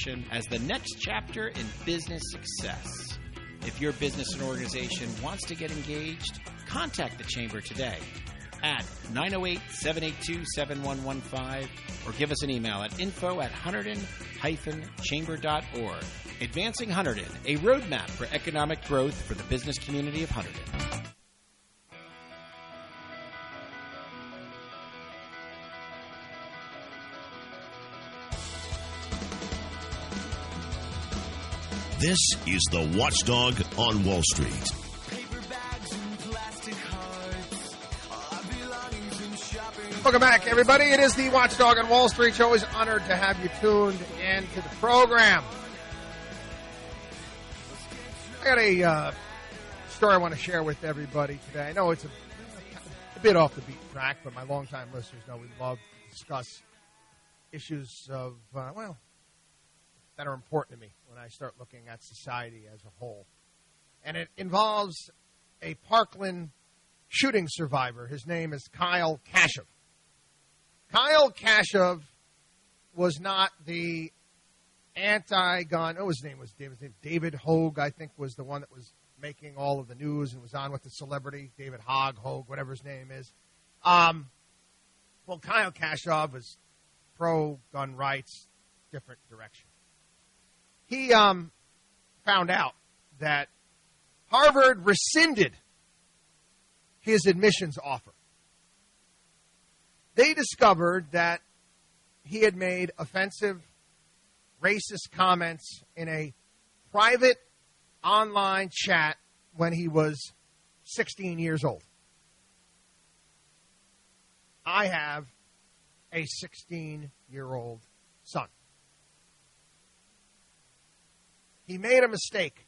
organization as the next chapter in business success. If your business and organization wants to get engaged, contact the Chamber today at 908-782-7115 or give us an email at info@Hunterdon-chamber.org. Advancing Hunterdon, a roadmap for economic growth for the business community of Hunterdon. This is the Watchdog on Wall Street. Welcome back, everybody. It is the Watchdog on Wall Street. Always honored to have you tuned into the program. I got a story I want to share with everybody today. I know it's a bit off the beaten track, but my longtime listeners know we love to discuss issues of, that are important to me when I start looking at society as a whole. And it involves a Parkland shooting survivor. His name is Kyle Kashuv. Kyle Kashuv was not the anti-gun. His name was David Hogue, I think, was the one that was making all of the news and was on with the celebrity. David Hogue, whatever his name is. Kyle Kashuv is pro-gun rights, different direction. He found out that Harvard rescinded his admissions offer. They discovered that he had made offensive, racist comments in a private online chat when he was 16 years old. I have a 16-year-old son. He made a mistake.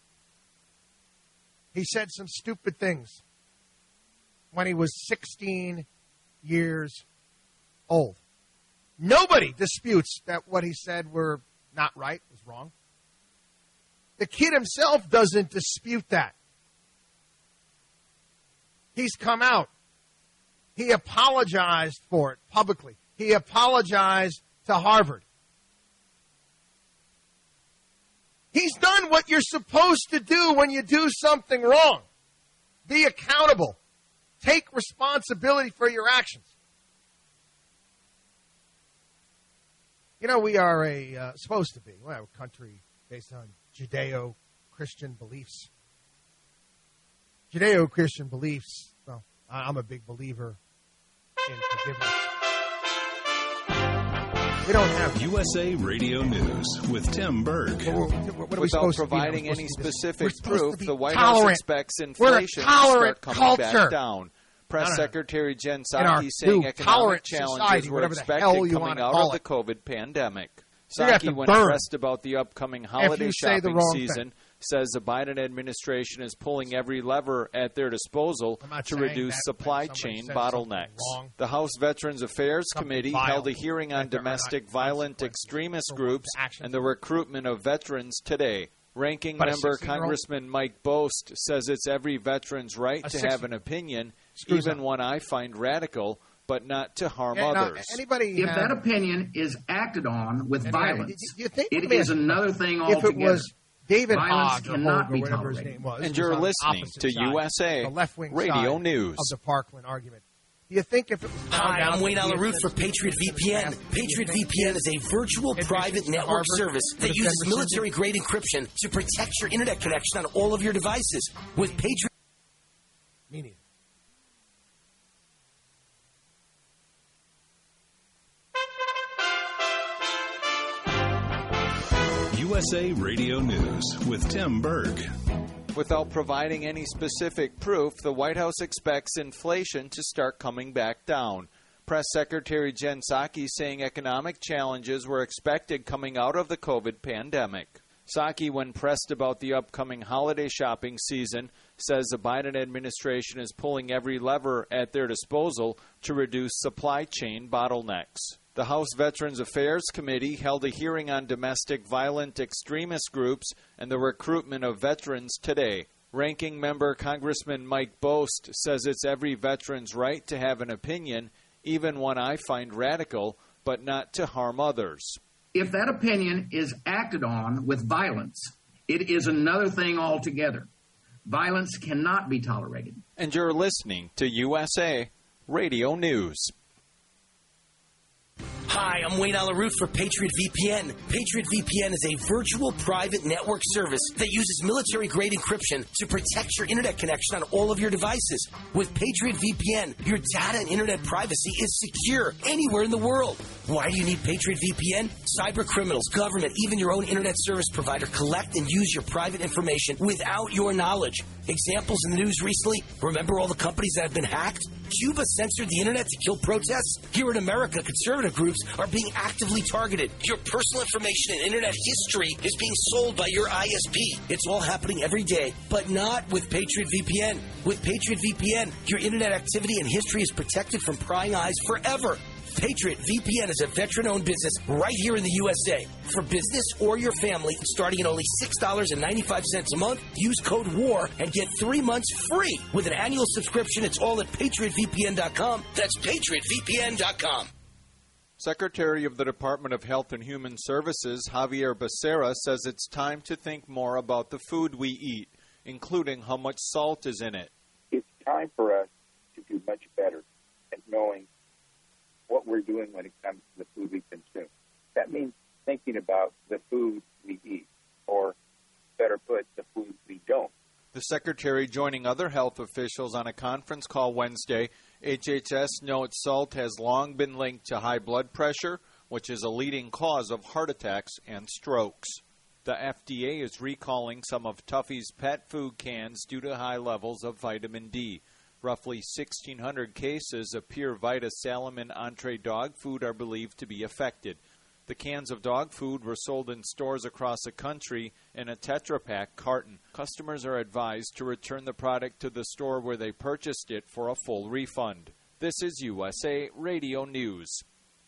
He said some stupid things when he was 16 years old. Nobody disputes that what he said were not right, was wrong. The kid himself doesn't dispute that. He's come out. He apologized for it publicly. He apologized to Harvard. He's done what you're supposed to do when you do something wrong. Be accountable. Take responsibility for your actions. You know, we are supposed to be a country based on Judeo-Christian beliefs. Judeo-Christian beliefs, well, I'm a big believer in forgiveness. We don't have USA Radio News with Tim Berg. Without providing any specific proof, the White House expects inflation to start coming back down. Press Secretary Jen Psaki saying economic challenges were expected coming out of the COVID pandemic. Psaki, when pressed about the upcoming holiday shopping season, says the Biden administration is pulling every lever at their disposal to reduce supply chain bottlenecks. The House Veterans Affairs Committee held a hearing on domestic violent extremist groups and the recruitment of veterans today. Ranking member Congressman Mike Bost says it's every veteran's right to have an opinion, even one I find radical, but not to harm others. If that opinion is acted on with violence, it is another thing altogether. If it was David Violence Hogg cannot or be whatever his tolerated. name was. And you're listening to USA the left-wing Radio side News. Of the Parkland argument. Do you think if it was Hi, I'm Wayne Alaroot for Patriot VPN. Patriot VPN is a virtual private network service that uses military-grade encryption to protect your internet connection on all of your devices. With Patriot... Me neither. USA Radio News with Tim Berg. Without providing any specific proof, the White House expects inflation to start coming back down. Press Secretary Jen Psaki saying economic challenges were expected coming out of the COVID pandemic. Psaki, when pressed about the upcoming holiday shopping season, says the Biden administration is pulling every lever at their disposal to reduce supply chain bottlenecks. The House Veterans Affairs Committee held a hearing on domestic violent extremist groups and the recruitment of veterans today. Ranking member Congressman Mike Bost says it's every veteran's right to have an opinion, even one I find radical, but not to harm others. If that opinion is acted on with violence, it is another thing altogether. Violence cannot be tolerated. And you're listening to USA Radio News. Hi, I'm Wayne Alaroot for Patriot VPN. Patriot VPN is a virtual private network service that uses military-grade encryption to protect your internet connection on all of your devices. With Patriot VPN, your data and internet privacy is secure anywhere in the world. Why do you need Patriot VPN? Cyber criminals, government, even your own internet service provider collect and use your private information without your knowledge. Examples in the news recently, remember all the companies that have been hacked? Cuba censored the internet to kill protests. Here in America, conservative groups are being actively targeted. Your personal information and internet history is being sold by your ISP. It's all happening every day, but not with Patriot VPN. With Patriot VPN, your internet activity and history is protected from prying eyes forever. Patriot VPN is a veteran-owned business right here in the USA. For business or your family, starting at only $6.95 a month, use code WAR and get 3 months free. With an annual subscription, it's all at PatriotVPN.com. That's PatriotVPN.com. Secretary of the Department of Health and Human Services, Javier Becerra, says it's time to think more about the food we eat, including how much salt is in it. It's time for us to do much better at knowing what we're doing when it comes to the food we consume. That means thinking about the food we eat, or better put, the food we don't. The Secretary joining other health officials on a conference call Wednesday. HHS notes salt has long been linked to high blood pressure, which is a leading cause of heart attacks and strokes. The FDA is recalling some of Tuffy's pet food cans due to high levels of vitamin D. Roughly 1,600 cases of pure Vita Salomon entree dog food are believed to be affected. The cans of dog food were sold in stores across the country in a Tetra Pak carton. Customers are advised to return the product to the store where they purchased it for a full refund. This is USA Radio News.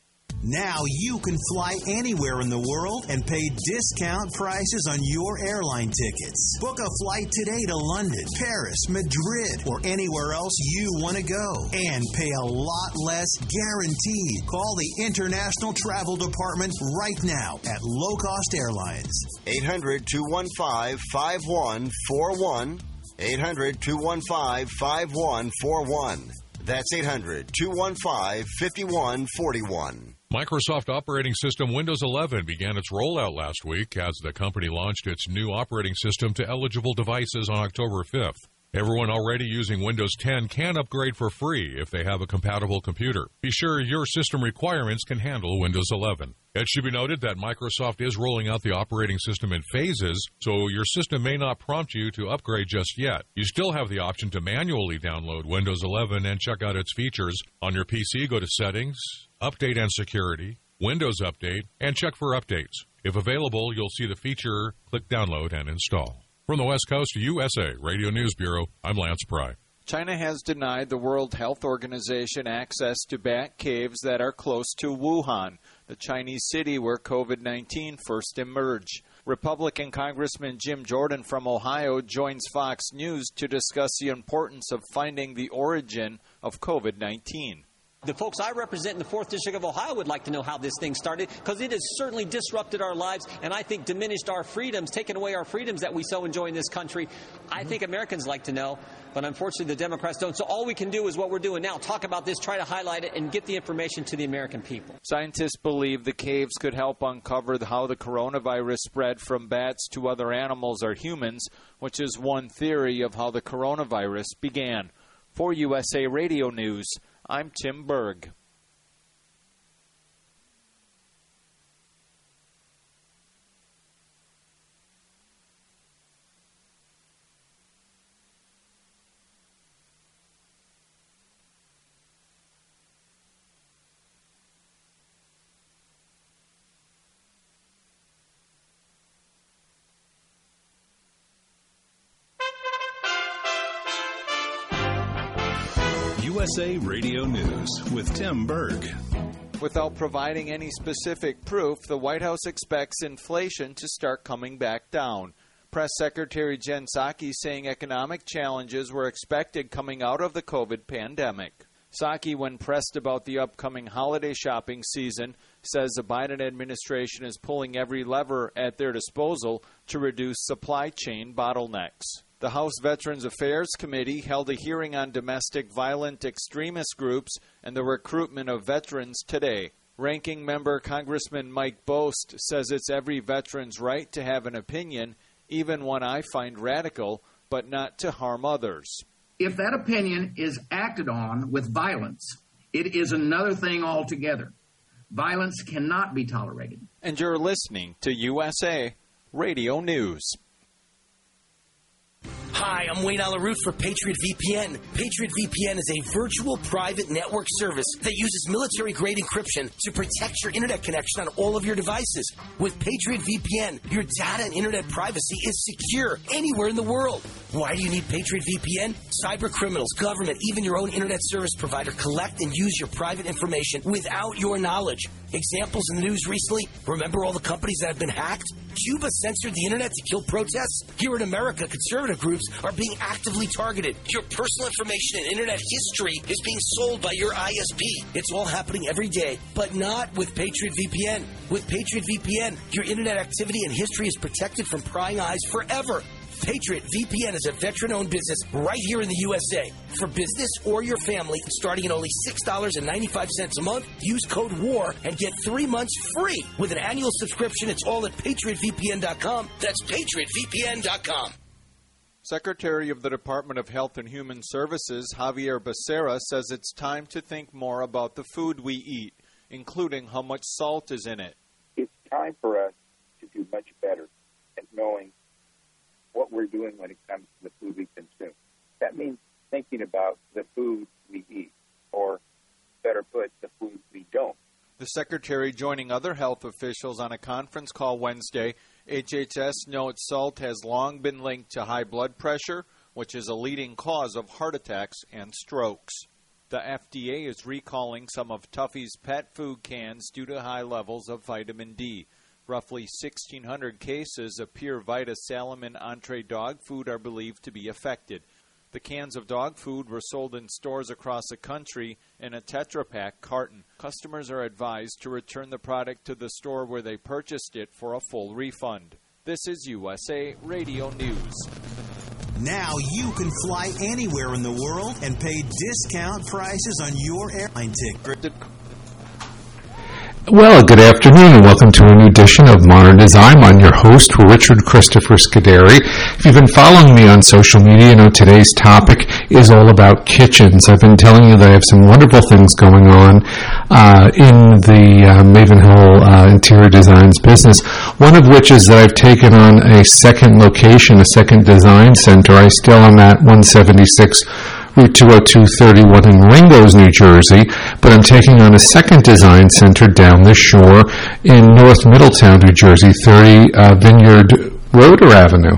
Now you can fly anywhere in the world and pay discount prices on your airline tickets. Book a flight today to London, Paris, Madrid, or anywhere else you want to go. And pay a lot less guaranteed. Call the International Travel Department right now at Low Cost Airlines. 800-215-5141. 800-215-5141. That's 800-215-5141. Microsoft operating system Windows 11 began its rollout last week as the company launched its new operating system to eligible devices on October 5th. Everyone already using Windows 10 can upgrade for free if they have a compatible computer. Be sure your system requirements can handle Windows 11. It should be noted that Microsoft is rolling out the operating system in phases, so your system may not prompt you to upgrade just yet. You still have the option to manually download Windows 11 and check out its features. On your PC, go to Settings, Update and Security, Windows Update, and check for updates. If available, you'll see the feature, click Download and Install. From the West Coast USA Radio News Bureau, I'm Lance Pry. China has denied the World Health Organization access to bat caves that are close to Wuhan, the Chinese city where COVID-19 first emerged. Republican Congressman Jim Jordan from Ohio joins Fox News to discuss the importance of finding the origin of COVID-19. The folks I represent in the 4th District of Ohio would like to know how this thing started, because it has certainly disrupted our lives and I think diminished our freedoms, taken away our freedoms that we so enjoy in this country. I think Americans like to know, but unfortunately the Democrats don't. So all we can do is what we're doing now, talk about this, try to highlight it, and get the information to the American people. Scientists believe the caves could help uncover how the coronavirus spread from bats to other animals or humans, which is one theory of how the coronavirus began. For USA Radio News, I'm Tim Berg. USA Radio News with Tim Berg. Without providing any specific proof, the White House expects inflation to start coming back down. Press Secretary Jen Psaki saying economic challenges were expected coming out of the COVID pandemic. Psaki, when pressed about the upcoming holiday shopping season, says the Biden administration is pulling every lever at their disposal to reduce supply chain bottlenecks. The House Veterans Affairs Committee held a hearing on domestic violent extremist groups and the recruitment of veterans today. Ranking member Congressman Mike Bost says it's every veteran's right to have an opinion, even one I find radical, but not to harm others. If that opinion is acted on with violence, it is another thing altogether. Violence cannot be tolerated. And you're listening to USA Radio News. Hi, I'm Wayne Alaroot for Patriot VPN. Patriot VPN is a virtual private network service that uses military-grade encryption to protect your internet connection on all of your devices. With Patriot VPN, your data and internet privacy is secure anywhere in the world. Why do you need Patriot VPN? Cyber criminals, government, even your own internet service provider collect and use your private information without your knowledge. Examples in the news recently, remember all the companies that have been hacked? Cuba censored the internet to kill protests? Here in America, conservative groups are being actively targeted. Your personal information and internet history is being sold by your ISP. It's all happening every day, but not with Patriot VPN. With Patriot VPN, your internet activity and history is protected from prying eyes forever. Patriot VPN is a veteran-owned business right here in the USA. For business or your family, starting at only $6.95 a month, use code WAR and get 3 months free. With an annual subscription, it's all at PatriotVPN.com. That's PatriotVPN.com. Secretary of the Department of Health and Human Services, Javier Becerra, says it's time to think more about the food we eat, including how much salt is in it. It's time for us to do much better at knowing what we're doing when it comes to the food we consume. That means thinking about the food we eat, or better put, the food we don't. The Secretary joining other health officials on a conference call Wednesday. HHS notes salt has long been linked to high blood pressure, which is a leading cause of heart attacks and strokes. The FDA is recalling some of Tuffy's pet food cans due to high levels of vitamin D. Roughly 1,600 cases of Pure Vita Salmon Entree dog food are believed to be affected. The cans of dog food were sold in stores across the country in a Tetra Pak carton. Customers are advised to return the product to the store where they purchased it for a full refund. This is USA Radio News. Now you can fly anywhere in the world and pay discount prices on your airline ticket. Well, good afternoon and welcome to a new edition of Modern Design. I'm your host, Richard Christopher Scuderi. If you've been following me on social media, you know today's topic is all about kitchens. I've been telling you that I have some wonderful things going on in the Mavenhill interior designs business, one of which is that I've taken on a second location, a second design center. I still am at 176 Route 20231 in Ringgoes, New Jersey, but I'm taking on a second design center down the shore in North Middletown, New Jersey, 30 Vineyard Road or Avenue?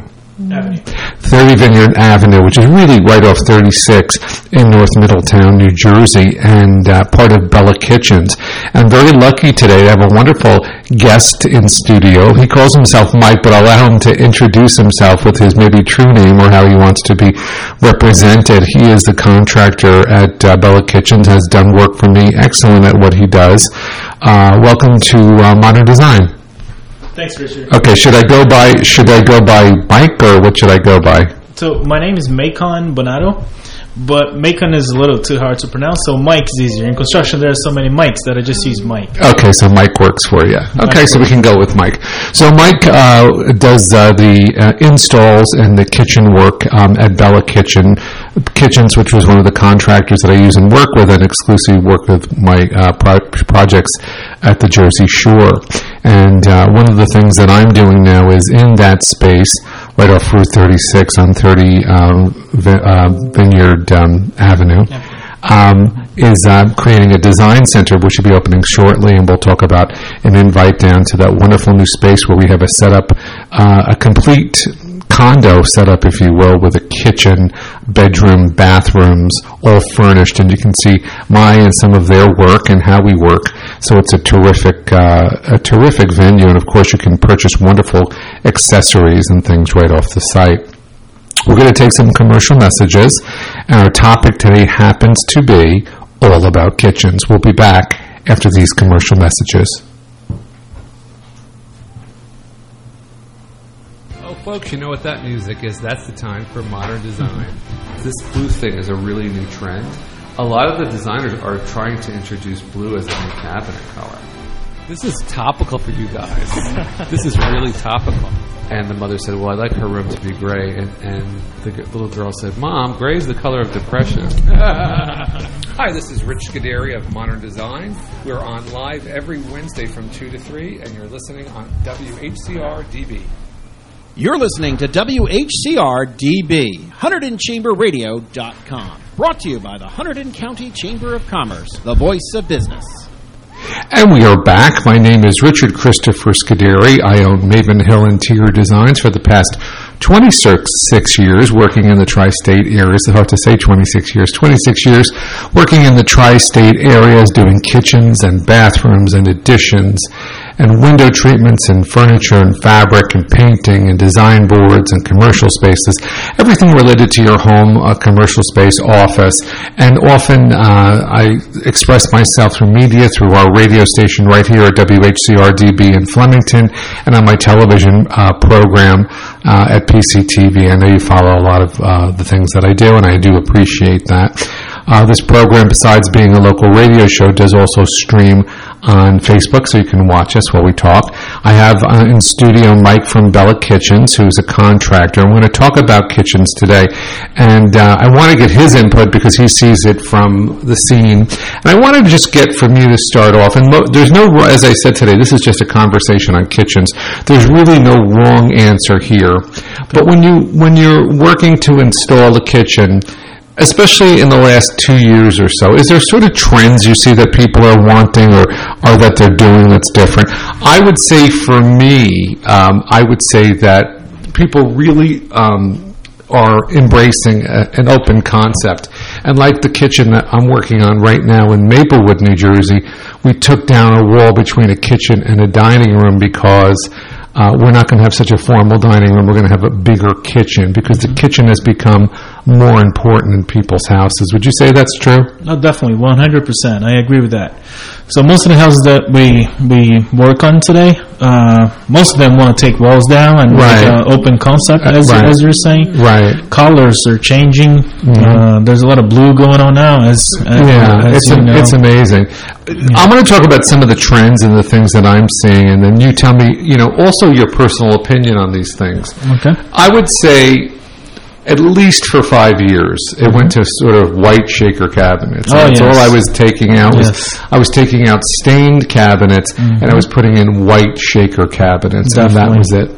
30 Vineyard Avenue, which is really right off 36 in North Middletown, New Jersey, and part of Bella Kitchens. I'm very lucky today to have a wonderful guest in studio. He calls himself Mike, but I'll allow him to introduce himself with his maybe true name or how he wants to be represented. He is the contractor at Bella Kitchens, has done work for me, excellent at what he does. Welcome to Modern Design. Thanks, Richard. Okay, should I go by Mike or what should I go by? So my name is Macon Bonato, but Macon is a little too hard to pronounce, so Mike is easier. In construction, there are so many Mikes that I just use Mike. Okay, so Mike works for you. Okay, so we can go with Mike. So Mike does the installs and the kitchen work at Bella Kitchens, which was one of the contractors that I use and work with and exclusively work with my projects at the Jersey Shore. And one of the things that I'm doing now is in that space, right off Route 36 on 30 Vineyard Avenue, is creating a design center which should be opening shortly, and we'll talk about an invite down to that wonderful new space where we have a setup, a complete condo setup, if you will, with a kitchen, bedroom, bathrooms, all furnished, and you can see my and some of their work and how we work. So it's a terrific venue, and of course you can purchase wonderful accessories and things right off the site. We're going to take some commercial messages, and our topic today happens to be all about kitchens. We'll be back after these commercial messages. Oh, folks, you know what that music is. That's the time for modern design. This blue thing is a really new trend. A lot of the designers are trying to introduce blue as a new cabinet color. This is topical for you guys. This is really topical. And the mother said, well, I'd like her room to be gray. And the little girl said, Mom, gray is the color of depression. Hi, this is Rich Scuderi of Modern Design. We're on live every Wednesday from 2 to 3, and you're listening on WHCR-DB. You're listening to WHCR-DB, HunterdonChamberRadio.com. Brought to you by the Hunterdon County Chamber of Commerce, the voice of business. And we are back. My name is Richard Christopher Scuderi. I own Maven Hill Interior Designs for the past 26 years working in the tri-state areas. It's hard to say 26 years. 26 years working in the tri-state areas doing kitchens and bathrooms and additions and window treatments and furniture and fabric and painting and design boards and commercial spaces, everything related to your home, a commercial space, office. And often I express myself through media, through our radio station right here at WHCR-DB in Flemington, and on my television program at PCTV. I know you follow a lot of the things that I do, and I do appreciate that. This program, besides being a local radio show, does also stream on Facebook, so you can watch us while we talk. I have in studio Mike from Bella Kitchens, who's a contractor. I'm going to talk about kitchens today, and I want to get his input because he sees it from the scene. And I wanted to just get from you to start off, and there's no, as I said today, this is just a conversation on kitchens. There's really no wrong answer here. But when you're working to install a kitchen, especially in the last 2 years or so, is there sort of trends you see that people are wanting or that they're doing that's different? I would say for me, I would say that people really are embracing an open concept. And like the kitchen that I'm working on right now in Maplewood, New Jersey, we took down a wall between a kitchen and a dining room because we're not going to have such a formal dining room. We're going to have a bigger kitchen because the kitchen has become more important in people's houses. Would you say that's true? No, definitely, 100%. I agree with that. So most of the houses that we work on today, most of them want to take walls down and make an open concept, as you're saying. Right. Colors are changing. Mm-hmm. There's a lot of blue going on now. It's amazing. Yeah. I'm going to talk about some of the trends and the things that I'm seeing, and then you tell me, also your personal opinion on these things. Okay. I would say, at least for 5 years, it went to sort of white shaker cabinets. That's all I was taking out. I was taking out stained cabinets, and I was putting in white shaker cabinets, and that was it.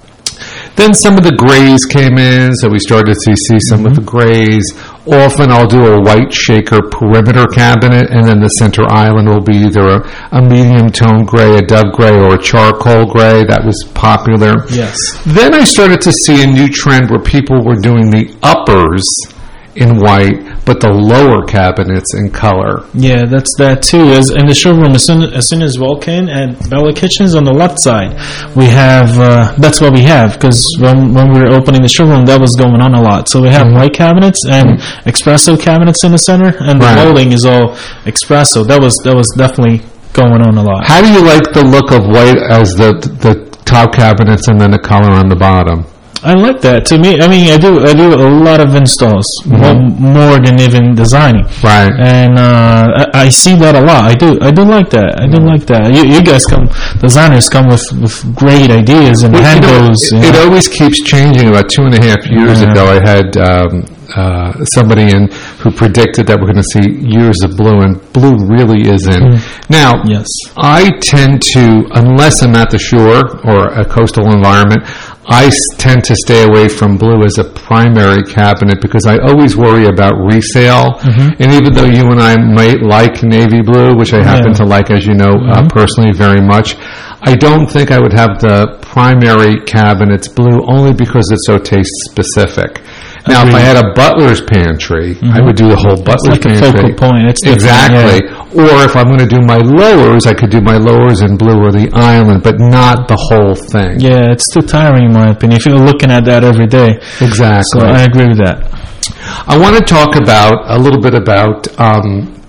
Then some of the grays came in, so we started to see some of the grays. Often I'll do a white shaker perimeter cabinet, and then the center island will be either a medium tone gray, a dove gray, or a charcoal gray. That was popular. Yes. Then I started to see a new trend where people were doing the uppers in white, but the lower cabinets in color. Yeah, that's that too. As in the showroom, as soon as you walk in at Bella Kitchens on the left side, we have that's what we have, because when we were opening the showroom, that was going on a lot. So we have white cabinets and espresso cabinets in the center, and the molding is all espresso. That was definitely going on a lot. How do you like the look of white as the top cabinets and then the color on the bottom? I like that. To me, I do a lot of installs, more than even designing. Right. And I see that a lot. I do like that. I do like that. You guys designers come with great ideas and handles. It always keeps changing. About 2.5 years ago, I had somebody in who predicted that we're going to see years of blue, and blue really is in. Now, I tend to, unless I'm at the shore or a coastal environment, I tend to stay away from blue as a primary cabinet because I always worry about resale. And even though you and I might like navy blue, which I happen to like, as you know, personally very much, I don't think I would have the primary cabinets blue only because it's so taste specific. Now, if I had a butler's pantry, I would do the whole butler's pantry. It's like a focal point. It's exactly. Or if I'm going to do my lowers, I could do my lowers in blue or the island, but not the whole thing. Yeah, it's too tiring, in my opinion, if you're looking at that every day. Exactly. So I agree with that. I want to talk a little bit about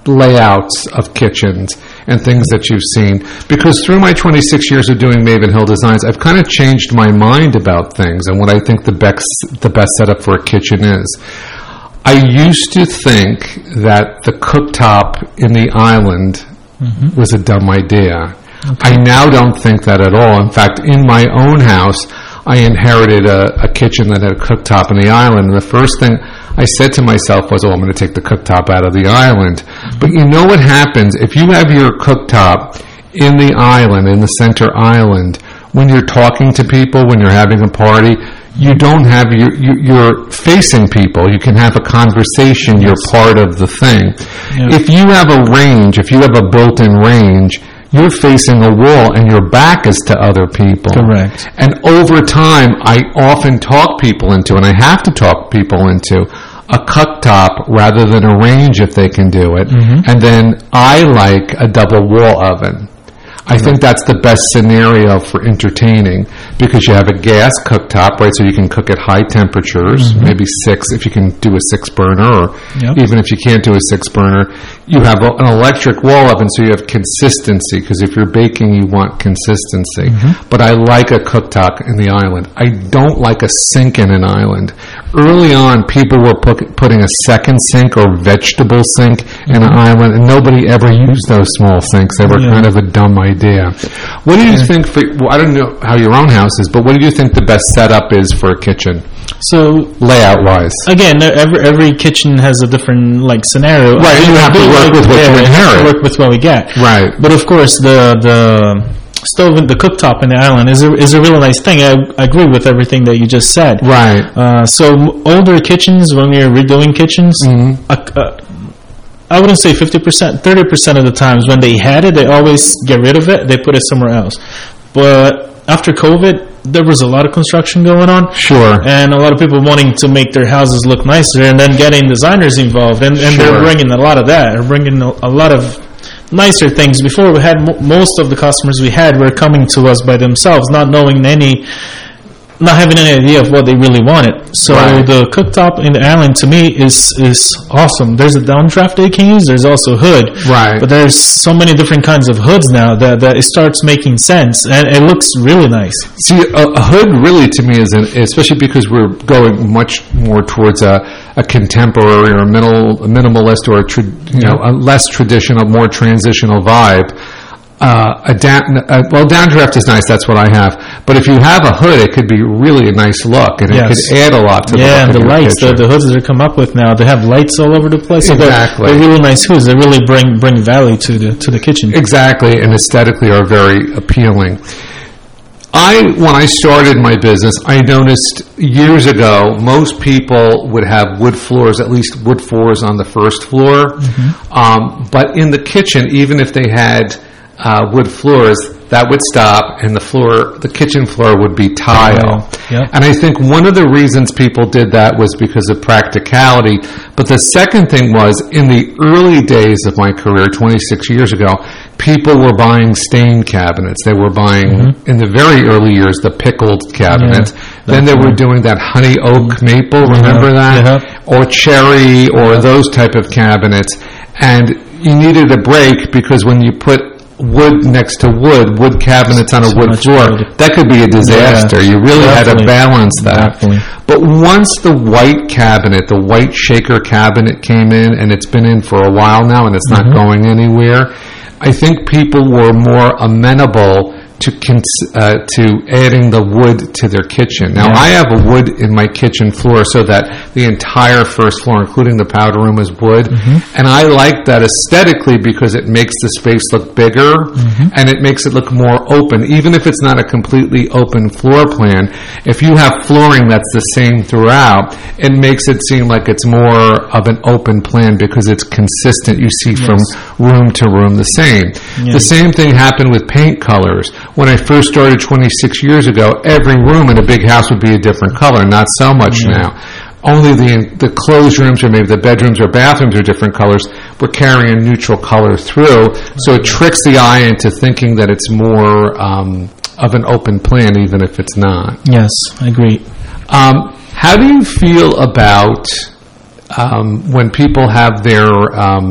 layouts of kitchens and things that you've seen? Because through my 26 years of doing Maven Hill Designs, I've kind of changed my mind about things and what I think the best setup for a kitchen is. I used to think that the cooktop in the island was a dumb idea. Okay. I now don't think that at all. In fact, in my own house, I inherited a kitchen that had a cooktop in the island. And the first thing I said to myself was, I'm going to take the cooktop out of the island. But you know what happens? If you have your cooktop in the island, in the center island, when you're talking to people, when you're having a party, you don't have you're facing people. You can have a conversation. You're part of the thing. Yeah. If you have a range, if you have a built-in range, you're facing a wall and your back is to other people. Correct. And over time, I often talk people into, and I have to talk people into, a cooktop rather than a range if they can do it. And then I like a double wall oven. I think that's the best scenario for entertaining because you have a gas cooktop, right, so you can cook at high temperatures, maybe 6 if you can do a 6 burner, or even if you can't do a 6 burner. You have an electric wall oven, so you have consistency, because if you're baking, you want consistency. But I like a cooktop in the island. I don't like a sink in an island. Early on, people were putting a second sink or vegetable sink in an island, and nobody ever used those small sinks. They were kind of a dumb idea. What do you think I don't know how your own house is, but what do you think the best setup is for a kitchen? So layout-wise, again, every kitchen has a different scenario. Right, you have to work with what you inherit. Work with what we get. Right, but of course the stove and the cooktop in the island is a really nice thing. I agree with everything that you just said. Right. So older kitchens, when we are redoing kitchens, I wouldn't say 50%, 30% of the times when they had it, they always get rid of it. They put it somewhere else. But after COVID, there was a lot of construction going on. Sure. And a lot of people wanting to make their houses look nicer and then getting designers involved. And they're bringing a lot of that. They're bringing a lot of nicer things. Before, we had most of the customers we had were coming to us by themselves, not having any idea of what they really wanted. So the cooktop in the island, to me, is awesome. There's a downdraft they can use. There's also hood. Right. But there's so many different kinds of hoods now that it starts making sense, and it looks really nice. See, a hood really, to me, is especially because we're going much more towards a contemporary or a minimalist or a less traditional, more transitional vibe. Downdraft is nice. That's what I have. But if you have a hood, it could be really a nice look, and it could add a lot to the look of your lights. kitchen. The hoods that they come up with now, they have lights all over the place. Exactly. They're really nice hoods. They really bring value to the kitchen. Exactly, and aesthetically are very appealing. When I started my business, I noticed years ago most people would have wood floors, at least wood floors on the first floor. But in the kitchen, even if they had wood floors, that would stop, and the kitchen floor would be tile. And I think one of the reasons people did that was because of practicality. But the second thing was, in the early days of my career, 26 years ago, people were buying stain cabinets. They were buying, in the very early years, the pickled cabinets. Then they were doing that honey oak maple, remember that? Or cherry, or those type of cabinets. And you needed a break, because when you put wood next to wood cabinets on a wood floor, that could be a disaster. You really had to balance that. But once the white cabinet, the white shaker cabinet came in, and it's been in for a while now, and it's not going anywhere, I think people were more amenable to adding the wood to their kitchen. Now, I have a wood in my kitchen floor so that the entire first floor, including the powder room, is wood. And I like that aesthetically because it makes the space look bigger and it makes it look more open. Even if it's not a completely open floor plan, if you have flooring that's the same throughout, it makes it seem like it's more of an open plan because it's consistent. You see from room to room the same. The same thing happened with paint colors. When I first started 26 years ago, every room in a big house would be a different color. Not so much now. Only the closed rooms or maybe the bedrooms or bathrooms are different colors. We're carrying a neutral color through. So it tricks the eye into thinking that it's more of an open plan, even if it's not. Yes, I agree. How do you feel about when people have their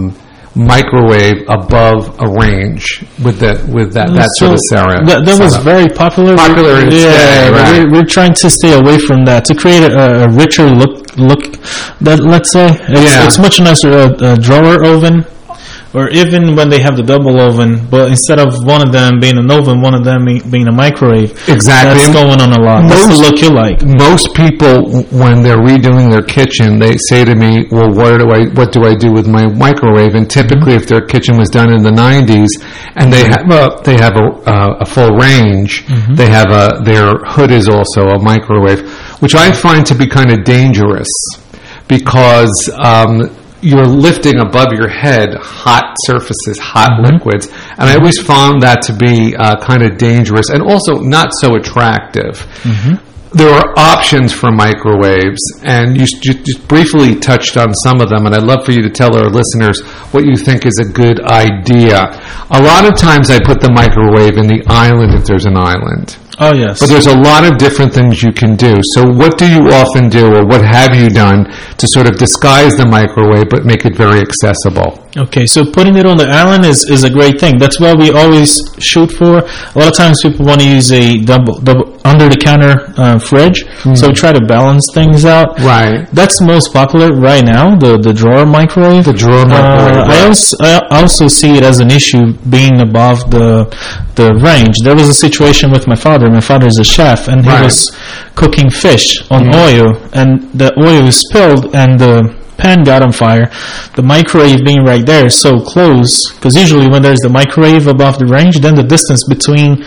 microwave above a range with that sort of scenario. That was very popular. Popular in its day, right. We're trying to stay away from that to create a richer look. That, let's say it's much nicer. A drawer oven. Or even when they have the double oven, but instead of one of them being an oven, one of them being a microwave. Exactly. That's going on a lot. That's the look you like. Most people, when they're redoing their kitchen, they say to me, well, what do I do with my microwave? And typically, if their kitchen was done in the 90s, and they have a full range, they have their hood is also a microwave, which I find to be kind of dangerous because you're lifting above your head hot surfaces, hot liquids, and I always found that to be kind of dangerous and also not so attractive. There are options for microwaves, and you just briefly touched on some of them, and I'd love for you to tell our listeners what you think is a good idea. A lot of times I put the microwave in the island if there's an island. Oh, yes. But there's a lot of different things you can do. So what do you often do, or what have you done to sort of disguise the microwave but make it very accessible? Okay, so putting it on the island is a great thing. That's what we always shoot for. A lot of times people want to use a double under-the-counter fridge, so we try to balance things out. Right. That's most popular right now, the drawer microwave. The drawer microwave. I also see it as an issue being above the range. There was a situation with my father. My father is a chef, and he was cooking fish on oil, and the oil spilled, and the pan got on fire. The microwave being right there, so close, because usually when there's the microwave above the range, then the distance between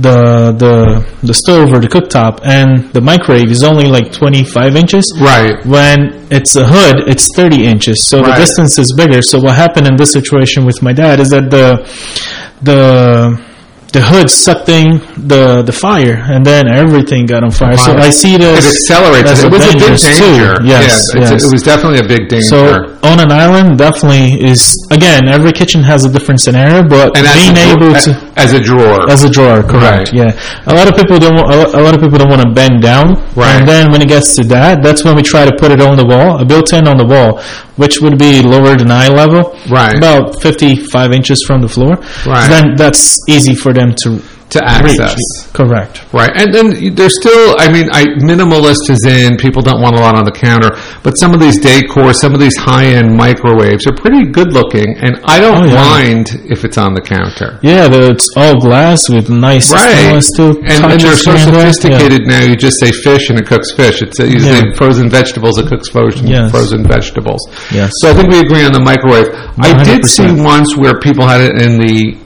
the stove or the cooktop and the microwave is only like 25 inches. Right. When it's a hood, it's 30 inches, so the distance is bigger. So what happened in this situation with my dad is that the hood sucked in the fire, and then everything got on fire. So I see it as... It accelerates. It was a big danger. Yes. It was definitely a big danger. So on an island definitely is... Again, every kitchen has a different scenario, but being able to... As a drawer. As a drawer, correct. Right. Yeah. A lot of people don't want to bend down. Right. And then when it gets to that's when we try to put it on the wall, a built-in on the wall, which would be lower than eye level. Right. About 55 inches from the floor. Right. So then that's easy for them to access. Reach. Correct. Right. And then there's still, minimalist is in, people don't want a lot on the counter, but some of these decor, some of these high-end microwaves are pretty good looking, and I don't mind if it's on the counter. Yeah, it's all glass with nice stainless steel. And they're so sophisticated now, you just say fish and it cooks fish. It's usually frozen vegetables, it cooks frozen vegetables. Yes. So I think we agree on the microwave. 100%. I did see once where people had it in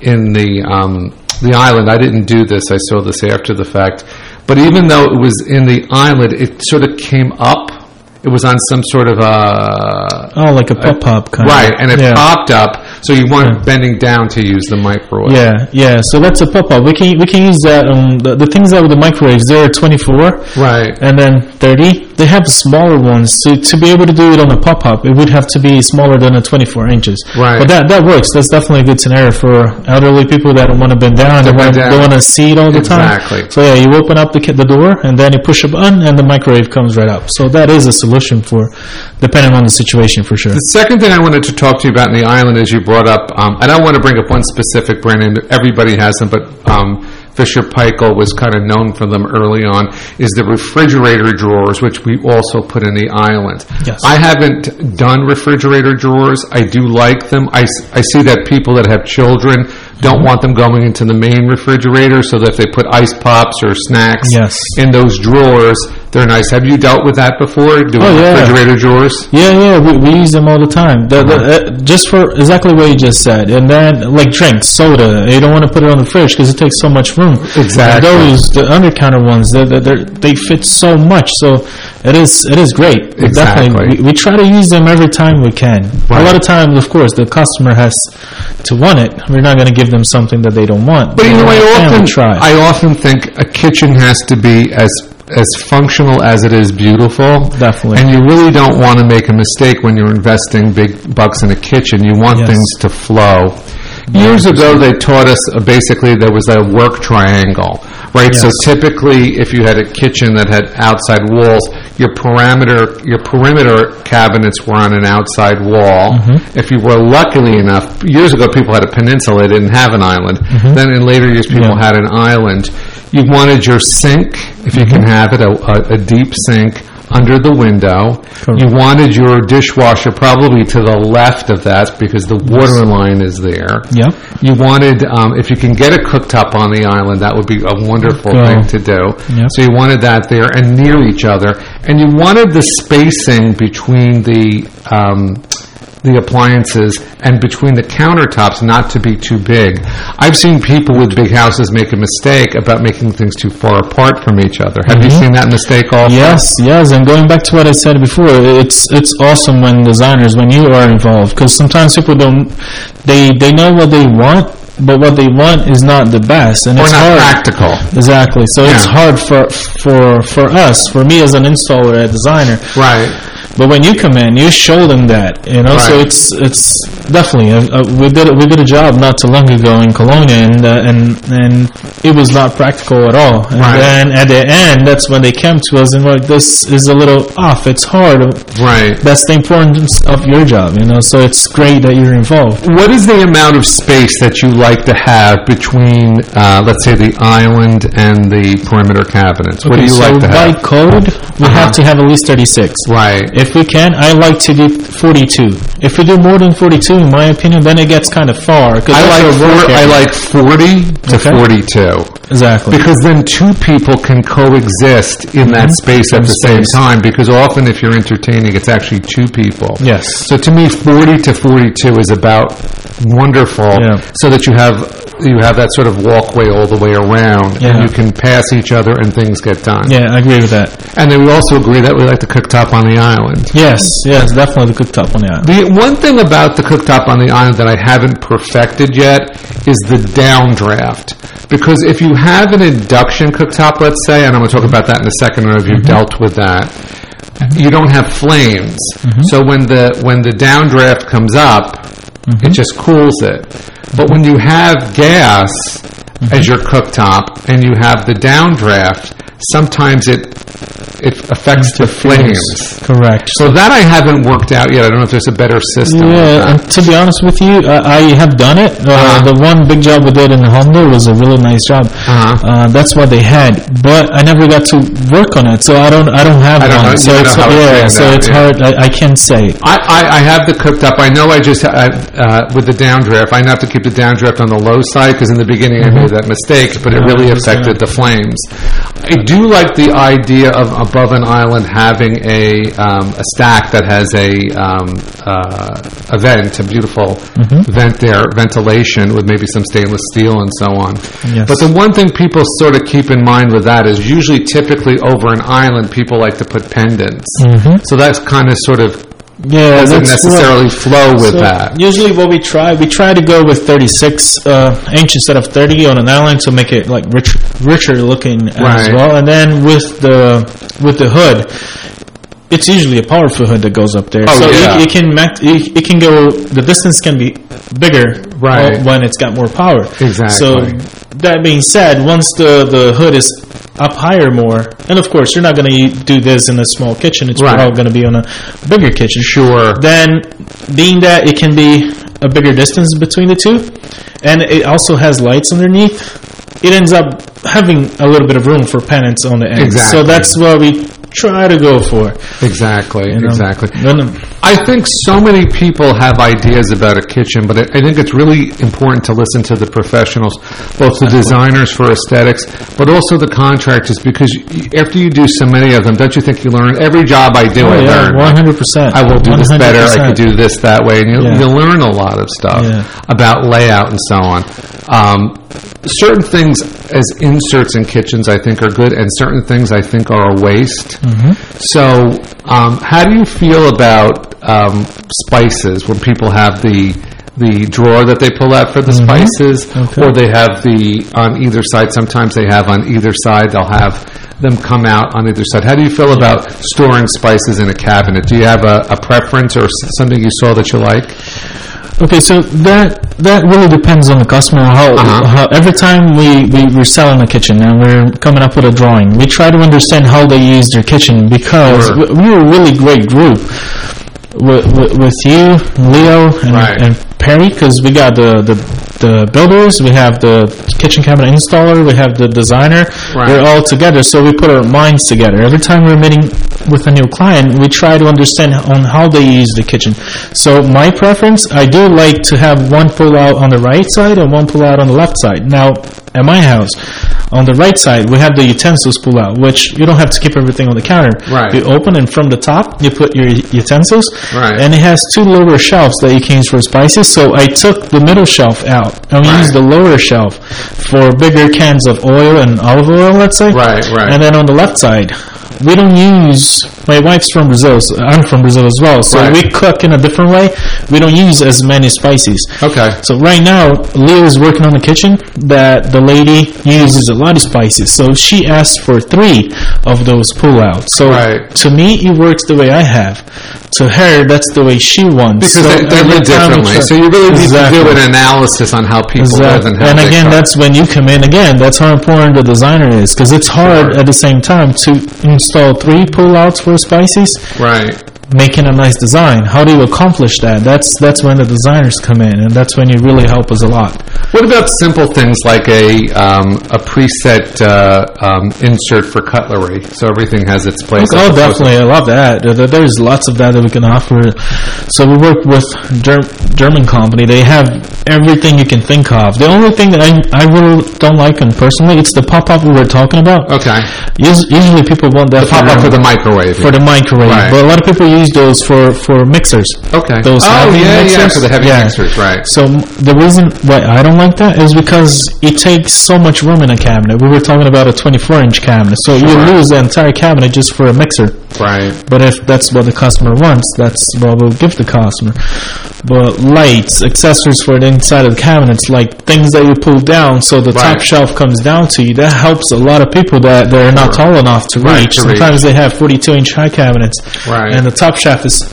the island. I didn't do this. I saw this after the fact. But even though it was in the island, it sort of came up. It was on some sort of like a pop-up kind of. Right, and it popped up, so you weren't bending down to use the microwave. Yeah. So that's a pop-up. We can use that. The things that with the microwaves, they're 24. Right. And then 30. They have smaller ones. To be able to do it on a pop-up, it would have to be smaller than a 24 inches. Right. But that works. That's definitely a good scenario for elderly people that don't want to bend down. They want to see it all the time. Exactly. So you open up the door, and then you push a button, and the microwave comes right up. So that is a solution for, depending on the situation, for sure. The second thing I wanted to talk to you about in the island is you brought up, I don't want to bring up one specific brand, and everybody has them, but Fisher-Paykel was kind of known for them early on, is the refrigerator drawers, which we also put in the island. Yes. I haven't done refrigerator drawers. I do like them. I see that people that have children don't want them going into the main refrigerator, so that if they put ice pops or snacks in those drawers, they're nice. Have you dealt with that before, doing refrigerator drawers? Yeah, we use them all the time. Just for exactly what you just said. And then, like drinks, soda, you don't want to put it on the fridge because it takes so much room. Exactly. The under-counter ones, they fit so much, so it is great. Exactly. Definitely. We try to use them every time we can. Right. A lot of times, of course, the customer has to want it. We're not going to give them something that they don't want. But I often think a kitchen has to be as functional as it is beautiful. Definitely. And you really don't want to make a mistake when you're investing big bucks in a kitchen. You want things to flow. Years ago, they taught us basically there was a work triangle, right? Yes. So typically, if you had a kitchen that had outside walls, your perimeter cabinets were on an outside wall. Mm-hmm. If you were lucky enough, years ago people had a peninsula, they didn't have an island. Mm-hmm. Then in later years people had an island. You wanted your sink, if you can have it, a deep sink under the window. Correct. You wanted your dishwasher probably to the left of that because the water line is there. Yep. You wanted, if you can get a cooktop on the island, that would be a wonderful thing to do. Yep. So you wanted that there and near each other. And you wanted the spacing between the appliances and between the countertops not to be too big. I've seen people with big houses make a mistake about making things too far apart from each other. Have you seen that mistake also? Yes. And going back to what I said before, it's awesome when you are involved, because sometimes people they know what they want, but what they want is not the best, and it's not practical. Exactly. So it's hard for us, for me as an installer, a designer. Right. But when you come in, you show them that, Right. So it's definitely we did a job not too long ago in Colonia, and it was not practical at all. And then at the end, that's when they came to us and were like, "This is a little off. It's hard." Right. That's the importance of your job, So it's great that you're involved. What is the amount of space that you like to have between, let's say, the island and the perimeter cabinets? What do you like to have? By code, we have to have at least 36. Right. If we can, I like to do 42. If we do more than 42, in my opinion, then it gets kind of far. I like 40 to 42. Exactly. Because then two people can coexist in that space at the same time, because often if you're entertaining, it's actually two people. Yes. So to me, 40 to 42 is about wonderful, so that you have that sort of walkway all the way around, and you can pass each other and things get done. Yeah, I agree with that. And then we also agree that we like the cooktop on the island. Yes, definitely the cooktop on the island. The one thing about the cooktop on the island that I haven't perfected yet is the downdraft. Because if you have an induction cooktop, let's say, and I'm going to talk about that in a second, or if you've dealt with that, you don't have flames. So when the downdraft comes up, it just cools it. But when you have gas as your cooktop and you have the downdraft, sometimes it affects the flames. Correct. So that I haven't worked out yet. I don't know if there's a better system. Yeah, and to be honest with you, I have done it. The one big job we did in Honda was a really nice job. That's what they had, but I never got to work on it, so I don't have one. So it's hard. I can't say. I have the cooktop. I know I just with the downdraft. I have to keep the downdraft on the low side because in the beginning I made that mistake, but it really affected the flames. I do like the idea of above an island having a stack that has a vent, a beautiful vent there, ventilation with maybe some stainless steel and so on. Yes. But the one thing people sort of keep in mind with that is typically over an island people like to put pendants. So that's kind of sort of doesn't necessarily flow with that. Usually what we try to go with 36 inch instead of 30 on an island to make it like richer looking as well. And then with the hood, it's usually a powerful hood that goes up there. It can go, the distance can be bigger when it's got more power. Exactly. So that being said, once the hood is up higher more, and of course you're not going to do this in a small kitchen, it's probably going to be on a bigger kitchen. Sure. Then being that it can be a bigger distance between the two, and it also has lights underneath, it ends up having a little bit of room for pendants on the end. Exactly. So that's what we try to go for. Exactly. I think so many people have ideas about a kitchen, but I think it's really important to listen to the professionals, both the designers for aesthetics, but also the contractors, because after you do so many of them, don't you think you learn? Every job I do, I learn. 100%. I will do this better, I could do this that way, and you learn a lot of stuff about layout and so on. Certain things as inserts in kitchens I think are good, and certain things I think are a waste. So how do you feel about spices when people have the drawer that they pull out for the spices, or they have on either side? Sometimes they have on either side, they'll have them come out on either side. How do you feel about storing spices in a cabinet? Do you have a preference or something you saw that you like? Okay, so that really depends on the customer. How every time we're selling a kitchen and we're coming up with a drawing, we try to understand how they use their kitchen, because we're a really great group with you, Leo, and Perry, because we got the builders, we have the kitchen cabinet installer, we have the designer. We're all together, so we put our minds together. Every time we're meeting with a new client, we try to understand on how they use the kitchen. So my preference, I do like to have one pull out on the right side and one pull out on the left side. Now, at my house, on the right side, we have the utensils pull out, which you don't have to keep everything on the counter. You open, and from the top, you put your utensils, and it has two lower shelves that you can use for spices. So I took the middle shelf out, and we used the lower shelf for bigger cans of oil and olive oil, let's say. And then on the left side, we don't use, my wife's from Brazil, so I'm from Brazil as well, so we cook in a different way. We don't use as many spices. So right now, Leo is working on the kitchen that the lady uses a lot of spices, so she asked for 3 of those pull-outs. So to me, it works the way I have. To her, that's the way she wants. Because they live differently. So you really need to do an analysis on how people live and how and again, that's when you come in. Again, that's how important the designer is, because it's hard at the same time to install 3 pull-outs for spices. Making a nice design. How do you accomplish that? That's when the designers come in, and that's when you really help us a lot. What about simple things like a preset insert for cutlery, so everything has its place? Oh, definitely. I love that. There's lots of that we can offer. So we work with German company. They have everything you can think of. The only thing that I really don't like, and personally, it's the pop-up we were talking about. Usually people want that pop-up for the microwave. For the microwave. But a lot of people use those for mixers. Those heavy mixers. For the heavy mixers, So the reason why I don't like that is because it takes so much room in a cabinet. We were talking about a 24-inch cabinet, so you lose the entire cabinet just for a mixer. But if that's what the customer wants, that's what we'll give the customer. But lights, accessories for the inside of the cabinets, like things that you pull down so the top shelf comes down to you, that helps a lot of people that they're not tall enough to reach. Sometimes they have 42-inch high cabinets, and the top shelf is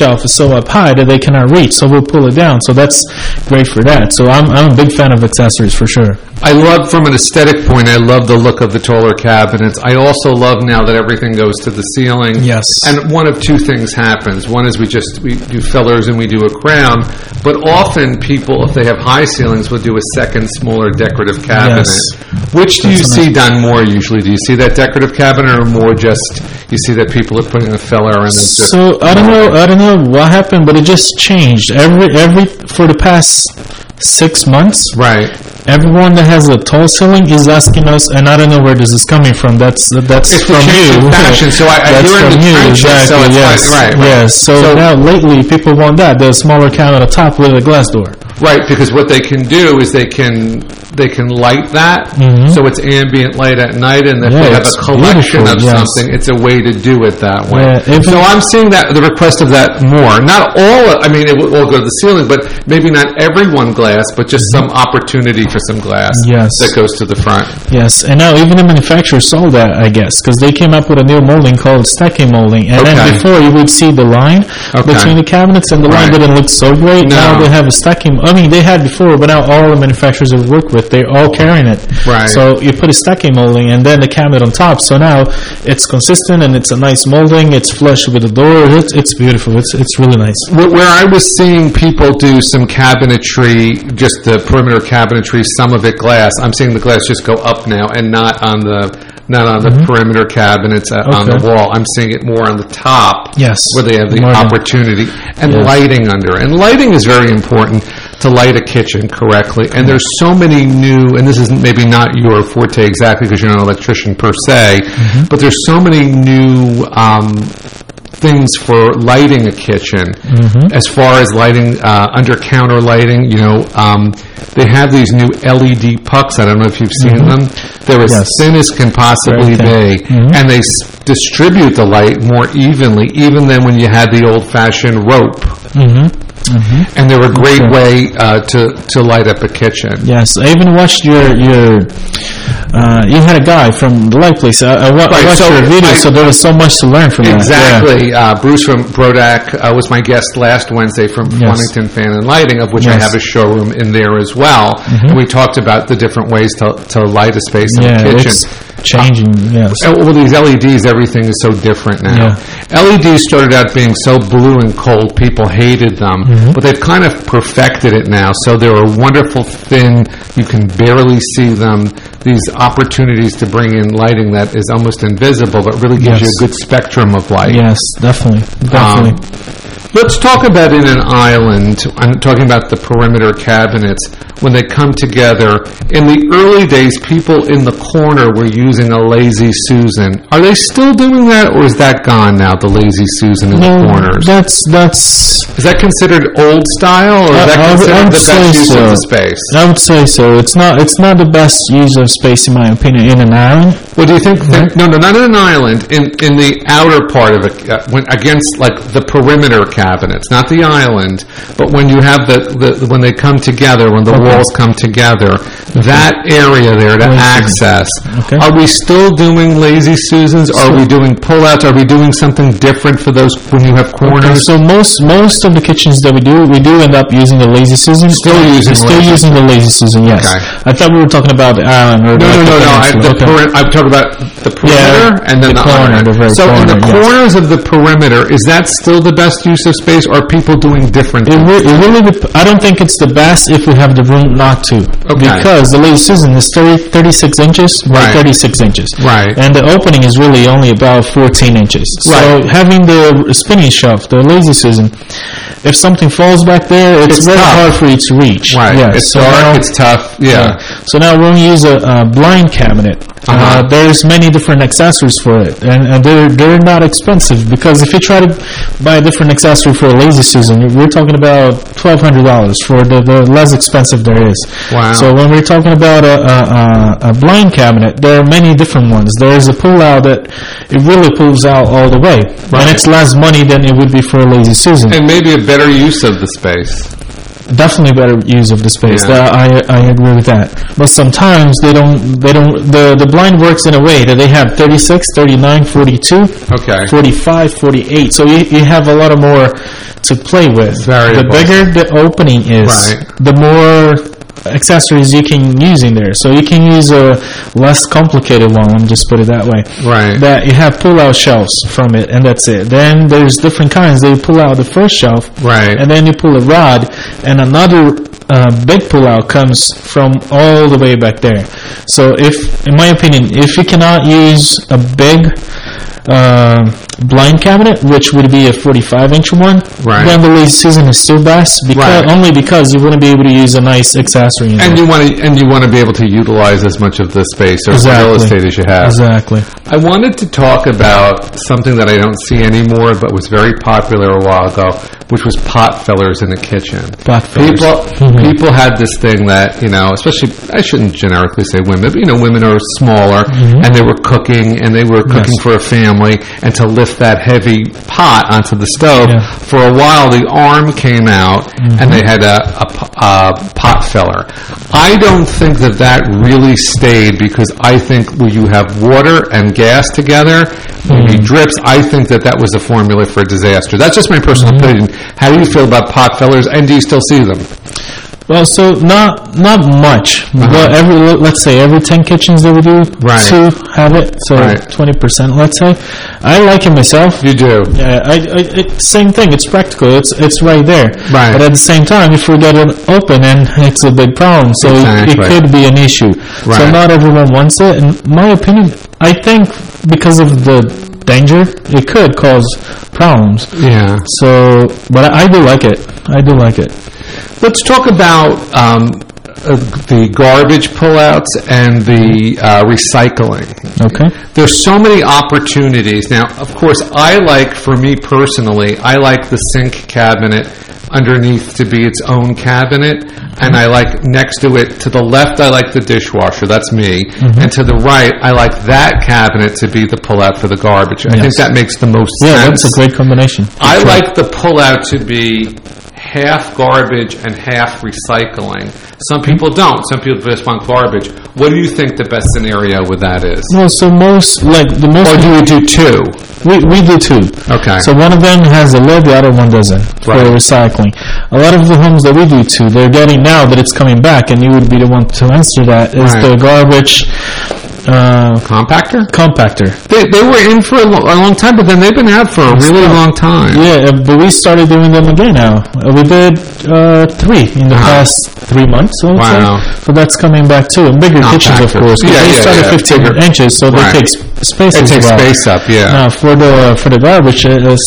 so up high that they cannot reach, so we'll pull it down. So that's great for that. So I'm a big fan of accessories for sure. I love, from an aesthetic point, I love the look of the taller cabinets. I also love now that everything goes to the ceiling. And one of 2 things happens. One is we do fillers and we do a crown, but often people, if they have high ceilings, will do a second smaller decorative cabinet. Which do you see done more usually? Do you see that decorative cabinet, or more just you see that people are putting a filler and then just... So I don't know what happened, but it just changed. Every for the past 6 months. Everyone that has a tall ceiling is asking us, and I don't know where this is coming from. That's from you. Fashion. So that's from you, exactly. Yes. So now lately, people want that, the smaller cabinet at the top with a glass door. Because what they can do is they can light that, so it's ambient light at night, and if they have a collection of something, it's a way to do it that way. So I'm seeing that the request of that more. Not all. I mean, it will all go to the ceiling, but maybe not every one glass, but just some opportunity for some glass that goes to the front. And now even the manufacturers saw that, I guess, because they came up with a new molding called stacking molding, and then before you would see the line between the cabinets, and the line didn't look so great. Now they have a stacking. I mean, they had before, but now all the manufacturers that we work with, they're all carrying it. So you put a stacking molding and then the cabinet on top. So now it's consistent and it's a nice molding. It's flush with the door. It's beautiful. It's really nice. Where I was seeing people do some cabinetry, just the perimeter cabinetry, some of it glass. I'm seeing the glass just go up now and not on the perimeter cabinets on the wall. I'm seeing it more on the top, where they have the opportunity, and lighting under. And lighting is very important to light a kitchen correctly. And there's so many new, and this is maybe not your forte exactly because you're not an electrician per se, but there's so many new things for lighting a kitchen. As far as lighting, under counter lighting, they have these new LED pucks. I don't know if you've seen them. They're as thin as can possibly be, and they distribute the light more evenly, even than when you had the old-fashioned rope. and they're a great way to light up a kitchen. Yes, I even watched your you had a guy from the light place. I watched your video, so there was so much to learn from that. Exactly. Bruce from Brodak was my guest last Wednesday from Flemington Fan and Lighting, of which I have a showroom in there as well. And we talked about the different ways to light a space in the kitchen. It's changing, yes. Well, these LEDs, everything is so different now. LEDs started out being so blue and cold, people hated them, but they've kind of perfected it now. So they're a wonderful thin, you can barely see them, these opportunities to bring in lighting that is almost invisible, but really gives you a good spectrum of light. Yes, definitely. Let's talk about in an island. I'm talking about the perimeter cabinets. When they come together, in the early days, people in the corner were using a Lazy Susan. Are they still doing that, or is that gone now, the Lazy Susan in the corners? Is that considered old style, or is that considered the best use of the space? I would say so. It's not the best use of space, in my opinion, in an island. What do you think? No, not in an island. In the outer part of it, against like the perimeter cabinets, not the island, but when you have when they come together, when the walls come together, that area there to access. Are we still doing Lazy Susans? Are we doing pullouts? Are we doing something different for those when you have corners? So most of the kitchens that we do end up using the Lazy Susan. Still using the Lazy Susan, yes. I thought we were talking about the island. Or no. I'm talking about the perimeter and then the corner. So in the corners of the perimeter, is that still the best use of space, or are people doing different things? I don't think it's the best if we have the room not to. Because the Lazy Susan is 36 inches by 36 inches. And the opening is really only about 14 inches. So having the spinning shelf, the Lazy Susan, if something falls back there, it's very hard for you to reach. It's dark, it's tough. So now when we use a blind cabinet, there's many different accessories for it, and they're not expensive, because if you try to buy a different accessory for a Lazy Susan, we're talking about $1,200 for the less expensive there is. So when we're talking about a blind cabinet, there are many different ones. There's a pull-out that it really pulls out all the way, and it's less money than it would be for a Lazy Susan. And maybe a better use of the space. Definitely better use of the space. I agree with that. But sometimes they don't. The blind works in a way that they have 36, 39, 42, 45, 48. So you have a lot of more to play with. The bigger the opening is, the more accessories you can use in there. So you can use a less complicated one, let me just put it that way. That you have pull-out shelves from it, and that's it. Then there's different kinds. They pull out the first shelf, and then you pull a rod, and another big pull-out comes from all the way back there. So in my opinion, if you cannot use a big blind cabinet, which would be a 45-inch one, then the Lazy Susan is still best, only because you wouldn't be able to use a nice accessory in you want to be able to utilize as much of the space or real estate as you have. I wanted to talk about something that I don't see anymore, but was very popular a while ago, which was pot fillers in the kitchen. People had this thing that, especially, I shouldn't generically say women, but women are smaller, and they were cooking for a family, and to lift that heavy pot onto the stove, for a while the arm came out, and they had a pot filler. I don't think that really stayed, because I think when you have water and gas together, maybe drips, I think that was a formula for a disaster. That's just my personal opinion. How do you feel about pot fillers, and do you still see them? Well, so not much, but let's say every 10 kitchens that we do, 2 have it, so 20%, let's say. I like it myself. You do? Yeah, same thing. It's practical. It's right there. But at the same time, if we get it open, and it's a big problem, so it could be an issue. So not everyone wants it. In my opinion, I think because of the danger, it could cause problems. So, but I do like it. Let's talk about the garbage pullouts and the recycling. There's so many opportunities. Now, of course, for me personally, I like the sink cabinet underneath to be its own cabinet, and I like next to it, to the left, I like the dishwasher. That's me. And to the right, I like that cabinet to be the pullout for the garbage. I think that makes the most sense. Yeah, that's a great combination. I like the pullout to be half garbage and half recycling. Some people don't. Some people just want garbage. What do you think the best scenario with that is? Well, so most. Or do you do two? We do two. Okay. So one of them has a lid, the other one doesn't, for recycling. A lot of the homes that we do two, they're getting now that it's coming back, and you would be the one to answer that, is the garbage... Compactor. They were in for a long time, but then they've been out for a really long time. Yeah, but we started doing them again now. We did 3 in the past 3 months. So that's coming back too. And bigger kitchens, of course. They started 15 inches, so they take space as well. It takes space up, Now, for the garbage,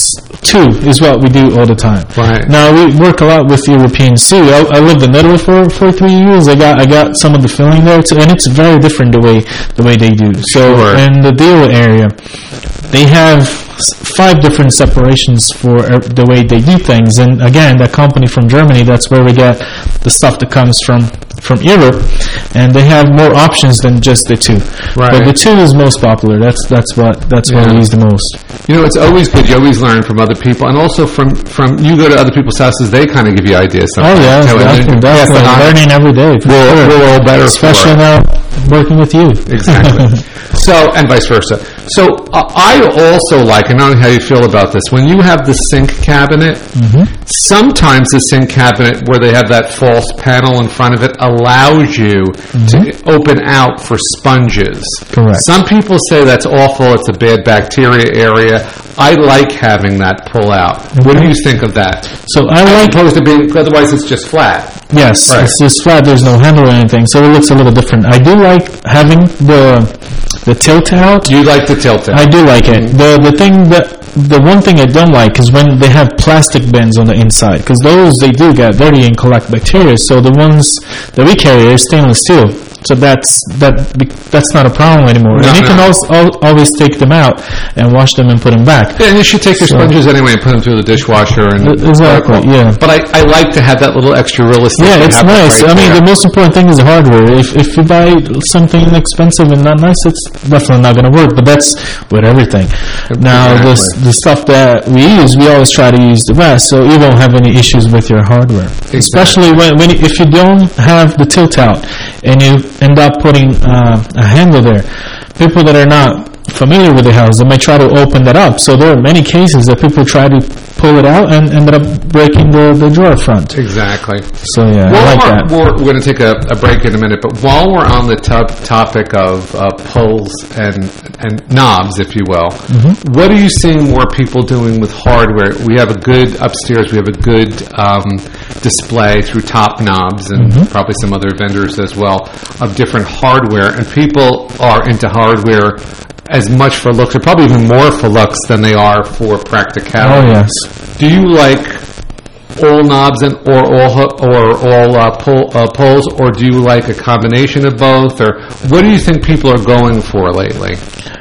2 is what we do all the time. Right. Now, we work a lot with Europeans too. I lived in Italy for 3 years. I got some of the filling there too, and it's very different the way they do. So in the deal area, they have 5 different separations for the way they do things. And again, that company from Germany, that's where we get the stuff that comes from Europe, and they have more options than just the 2. Right. But the 2 is most popular. That's what we use the most. You know, it's always good. You always learn from other people, and also from you go to other people's houses. They kind of give you ideas. Oh yeah, definitely learning every day. We're all better, especially now working with you. Exactly. So, and vice versa. So, I also like, and I don't know how you feel about this, when you have the sink cabinet, sometimes the sink cabinet where they have that false panel in front of it allows you to open out for sponges. Correct. Some people say that's awful, it's a bad bacteria area. I like having that pull out. What do you think of that? So I like... Opposed to being, otherwise it's just flat. Yes, it's just flat, there's no handle or anything, so it looks a little different. I do like having the tilt out. You like the tilt out? I do like it. The one thing I don't like is when they have plastic bins on the inside, because those, they do get dirty and collect bacteria. So the ones that we carry are stainless steel. So that's not a problem anymore. And you can always take them out and wash them and put them back. Yeah, and you should take your sponges anyway and put them through the dishwasher. Exactly, yeah. But I like to have that little extra real estate. Yeah, it's nice. I mean, the most important thing is the hardware. If you buy something inexpensive and not nice, it's definitely not going to work. But that's with everything. Now, the stuff that we use, we always try to use the best, so you won't have any issues with your hardware. Exactly. Especially if you don't have the tilt out and you end up putting a handle there. People that are not familiar with the house, they might try to open that up. So there are many cases that people try to pull it out and ended up breaking the drawer front. Exactly. So yeah, I like that. We're going to take a break in a minute, but while we're on the topic of pulls and knobs, if you will, what are you seeing more people doing with hardware? We have a good upstairs, we have a good display through Top Knobs and probably some other vendors as well of different hardware, and people are into hardware as much for looks, or probably even more for looks than they are for practicality. Oh yes. Do you like all knobs or all pulls, or do you like a combination of both, or what do you think people are going for lately?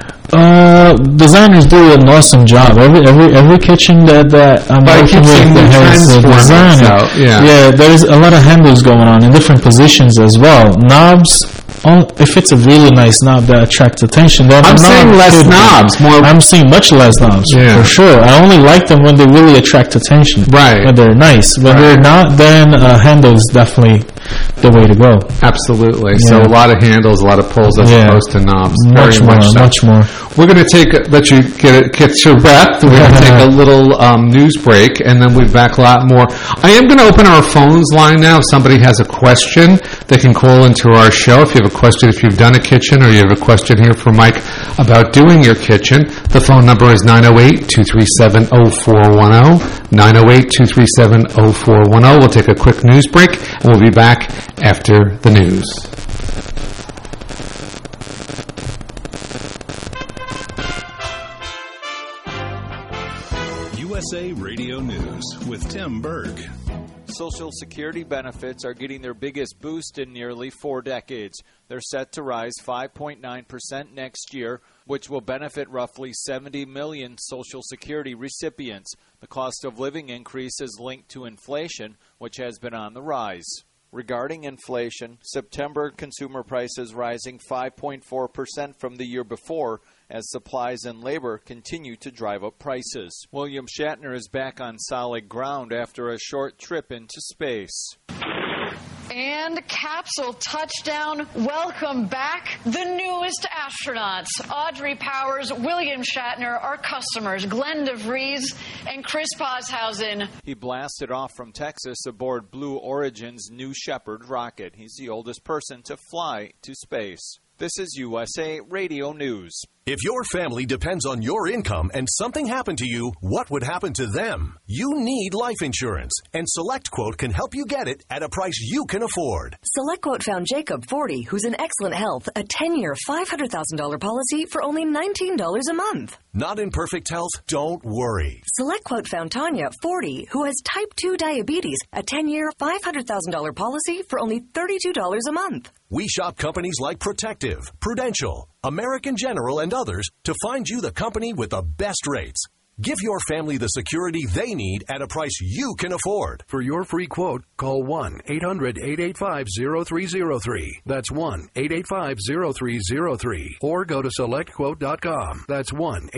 Designers do an awesome job. Every kitchen that I'm working with that has a designer. Yeah, there's a lot of handles going on in different positions as well. Knobs, if it's a really nice knob that attracts attention, then I'm saying less knobs. I'm seeing much less knobs, for sure. I only like them when they really attract attention. Right. When they're nice. When they're not, then handles definitely the way to go. Absolutely. Yeah. So a lot of handles, a lot of pulls as opposed to knobs. Much more. We're going to let you get your breath. We're going to take a little news break, and then we'll be back a lot more. I am going to open our phones line now. If somebody has a question, they can call into our show. If you have a question, if you've done a kitchen, or you have a question here for Mike about doing your kitchen, the phone number is 908-237-0410. 908-237-0410. We'll take a quick news break, and we'll be back after the news. USA Radio News with Tim Berg. Social Security benefits are getting their biggest boost in nearly 4 decades. They're set to rise 5.9% next year, which will benefit roughly 70 million Social Security recipients. The cost of living increase is linked to inflation, which has been on the rise. Regarding inflation, September consumer prices rising 5.4% from the year before, as supplies and labor continue to drive up prices. William Shatner is back on solid ground after a short trip into space. And capsule touchdown. Welcome back, the newest astronauts. Audrey Powers, William Shatner, our customers, Glenn DeVries and Chris Poshausen. He blasted off from Texas aboard Blue Origin's New Shepard rocket. He's the oldest person to fly to space. This is USA Radio News. If your family depends on your income and something happened to you, what would happen to them? You need life insurance, and SelectQuote can help you get it at a price you can afford. SelectQuote found Jacob, 40, who's in excellent health, a 10-year, $500,000 policy for only $19 a month. Not in perfect health? Don't worry. SelectQuote found Tanya, 40, who has type 2 diabetes, a 10-year, $500,000 policy for only $32 a month. We shop companies like Protective, Prudential, American General, and others to find you the company with the best rates. Give your family the security they need at a price you can afford. For your free quote, call 1-800-885-0303. That's 1-885-0303. Or go to SelectQuote.com. That's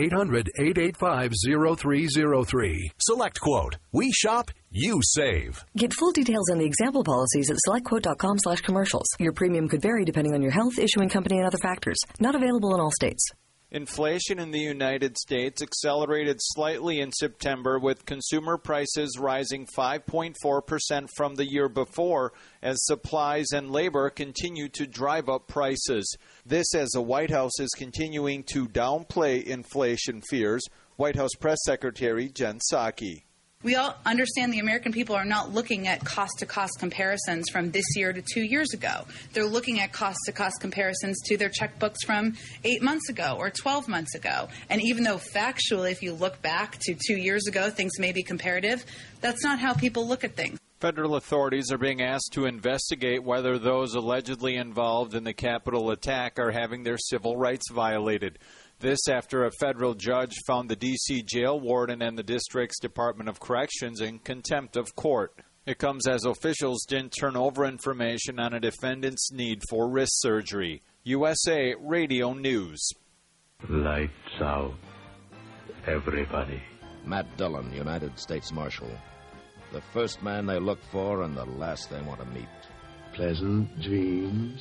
1-800-885-0303. SelectQuote. We shop, you save. Get full details on the example policies at SelectQuote.com/commercials. Your premium could vary depending on your health, issuing company, and other factors. Not available in all states. Inflation in the United States accelerated slightly in September, with consumer prices rising 5.4% from the year before as supplies and labor continue to drive up prices. This as the White House is continuing to downplay inflation fears. White House Press Secretary Jen Psaki. We all understand the American people are not looking at cost-to-cost comparisons from this year to 2 years ago. They're looking at cost-to-cost comparisons to their checkbooks from 8 months ago or 12 months ago. And even though factually, if you look back to 2 years ago, things may be comparative, that's not how people look at things. Federal authorities are being asked to investigate whether those allegedly involved in the Capitol attack are having their civil rights violated. This after a federal judge found the D.C. jail warden and the district's Department of Corrections in contempt of court. It comes as officials didn't turn over information on a defendant's need for wrist surgery. USA Radio News. Lights out. Everybody. Matt Dillon, United States Marshal. The first man they look for and the last they want to meet. Pleasant dreams.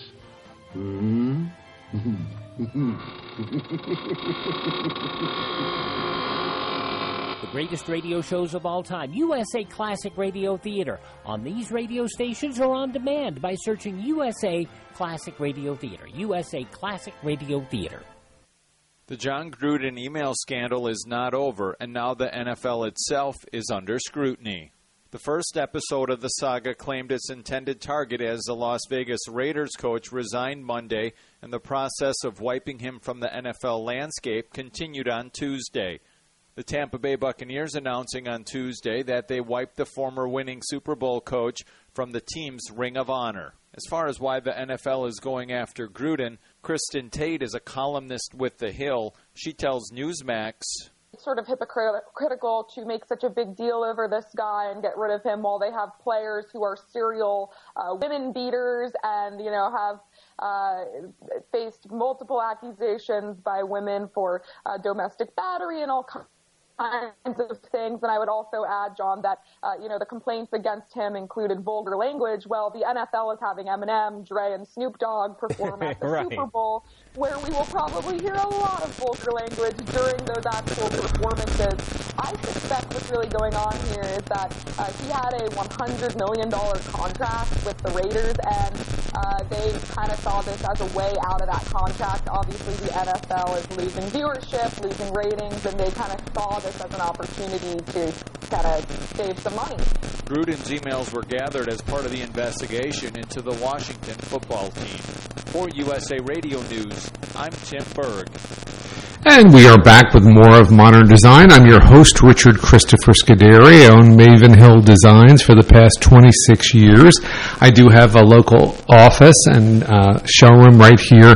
The greatest radio shows of all time, USA Classic Radio Theater, on these radio stations or on demand by searching USA Classic Radio Theater. USA Classic Radio Theater. The John Gruden email scandal is not over, and now the NFL itself is under scrutiny. The first episode of the saga claimed its intended target as the Las Vegas Raiders coach resigned Monday, and the process of wiping him from the NFL landscape continued on Tuesday. The Tampa Bay Buccaneers announcing on Tuesday that they wiped the former winning Super Bowl coach from the team's Ring of Honor. As far as why the NFL is going after Gruden, Kristen Tate is a columnist with The Hill. She tells Newsmax, It's sort of hypocritical to make such a big deal over this guy and get rid of him while they have players who are serial women beaters and, have faced multiple accusations by women for domestic battery and all kinds of things. And I would also add, John, that, the complaints against him included vulgar language. Well, the NFL is having Eminem, Dre, and Snoop Dogg perform at the Right. Super Bowl, where we will probably hear a lot of vulgar language during those actual performances. I suspect what's really going on here is that he had a $100 million contract with the Raiders, and they kind of saw this as a way out of that contract. Obviously, the NFL is losing viewership, losing ratings, and they kind of saw this as an opportunity to kind of save some money. Gruden's emails were gathered as part of the investigation into the Washington football team. For USA Radio News, I'm Tim Berg. And we are back with more of Modern Design. I'm your host, Richard Christopher Scuderi. I own Maven Hill Designs for the past 26 years. I do have a local office and showroom right here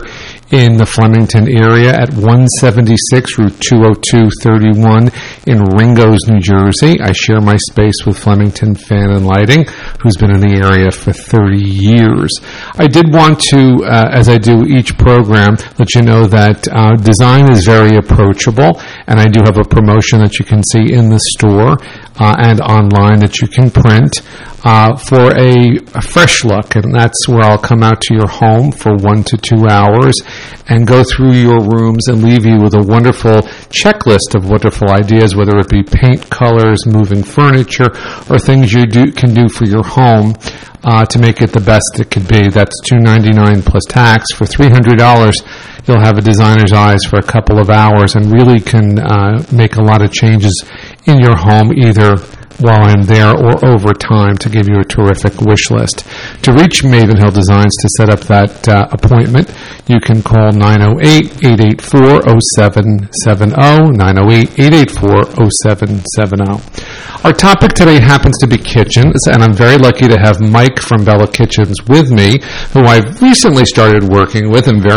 in the Flemington area at 176 Route 20231 in Ringgoes, New Jersey. I share my space with Flemington Fan and Lighting, who's been in the area for 30 years. I did want to, as I do each program, let you know that design is very approachable, and I do have a promotion that you can see in the store and online that you can print for a fresh look, and that's where I'll come out to your home for 1 to 2 hours and go through your rooms and leave you with a wonderful checklist of wonderful ideas, whether it be paint, colors, moving furniture, or things you can do for your home to make it the best it could be. That's $299 plus tax. For $300, you'll have a designer's eyes for a couple of hours and really can make a lot of changes in your home, either while I'm there or over time, to give you a terrific wish list. To reach Mavenhill Designs to set up that appointment, you can call 908-884-0770, 908-884-0770. Our topic today happens to be kitchens, and I'm very lucky to have Mike from Bella Kitchens with me, who I've recently started working with, and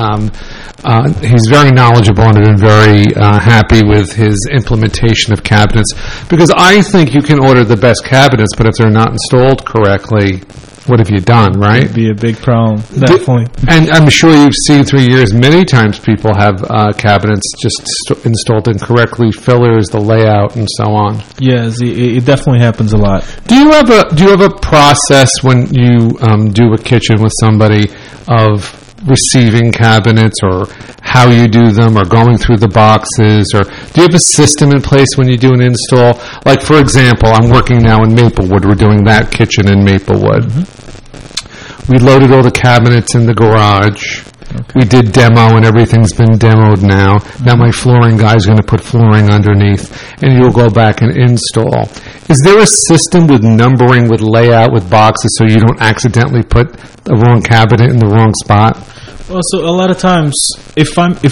he's very knowledgeable and I've been very happy with his implementation of cabinets, because I think you can order the best cabinets, but if they're not installed correctly, what have you done, right? It'd be a big problem, definitely. And I'm sure you've seen through years, many times people have cabinets just installed incorrectly, fillers, the layout, and so on. Yes, it definitely happens a lot. Do you have a process when you do a kitchen with somebody of receiving cabinets, or how you do them, or going through the boxes, or do you have a system in place when you do an install? Like, for example, I'm working now in Maplewood. We're doing that kitchen in Maplewood. Mm-hmm. We loaded all the cabinets in the garage. Okay. We did demo, and everything's been demoed now. Mm-hmm. Now my flooring guy's going to put flooring underneath, and you'll go back and install. Is there a system with numbering, with layout, with boxes, so you don't accidentally put the wrong cabinet in the wrong spot? Well, so a lot of times, if I'm not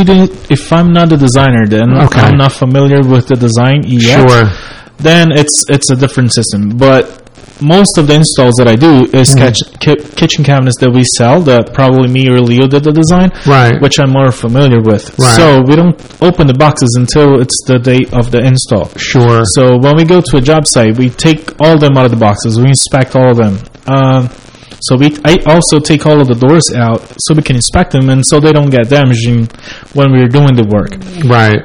the designer, then I'm not familiar with the design yet. Sure. Then it's a different system. But most of the installs that I do is kitchen cabinets that we sell, that probably me or Leo did the design, right, which I'm more familiar with. Right. So we don't open the boxes until it's the day of the install. Sure. So when we go to a job site, we take all of them out of the boxes. We inspect all of them. I also take all of the doors out so we can inspect them, and so they don't get damaged when we're doing the work. Right.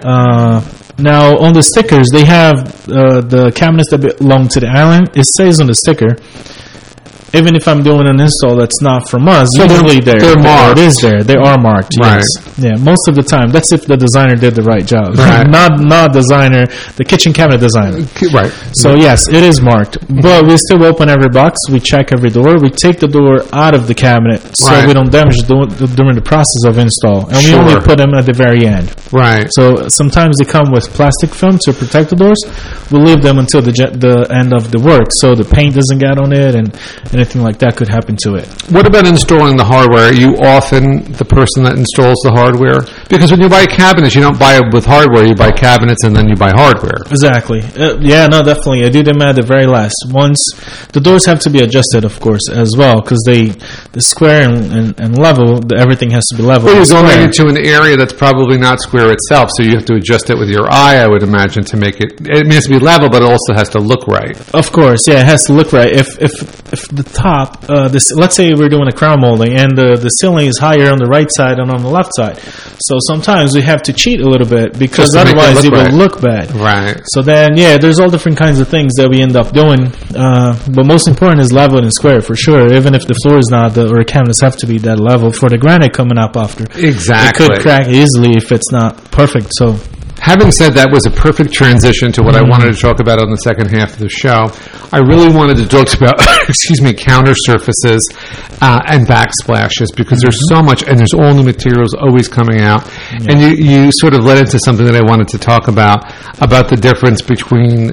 Now, on the stickers, they have the cabinets that belong to the island. It says on the sticker, even if I'm doing an install that's not from us, so usually they're marked. It is there. They are marked. Right. Yes. Yeah. Most of the time, that's if the designer did the right job. Right. not designer, the kitchen cabinet designer. Right. So yes, it is marked. But we still open every box. We check every door. We take the door out of the cabinet so we don't damage during the process of install. And we only put them at the very end. Right. So sometimes they come with plastic film to protect the doors. We leave them until the end of the work, so the paint doesn't get on it, and anything like that could happen to it. What about installing the hardware? Are you often the person that installs the hardware? Because when you buy cabinets, you don't buy it with hardware. You buy cabinets and then you buy hardware. Exactly. Definitely. I do them at the very last. Once the doors have to be adjusted, of course, as well, because the square and level, everything has to be level. Well, you're going into an area that's probably not square itself, so you have to adjust it with your eye, I would imagine, to make it. It has to be level, but it also has to look right. Of course, yeah, it has to look right. If the top, let's say we're doing a crown molding, and the ceiling is higher on the right side and on the left side, so sometimes we have to cheat a little bit, because otherwise it will look bad. Right. So then, there's all different kinds of things that we end up doing, but most important is level and square, for sure. Even if the floor is not, or cabinets have to be that level for the granite coming up after. Exactly. It could crack easily if it's not perfect, so... Having said that was a perfect transition to what I wanted to talk about on the second half of the show. I really wanted to talk about, counter surfaces and backsplashes, because there's so much, and there's all new materials always coming out. Yeah. And you sort of led into something that I wanted to talk about the difference between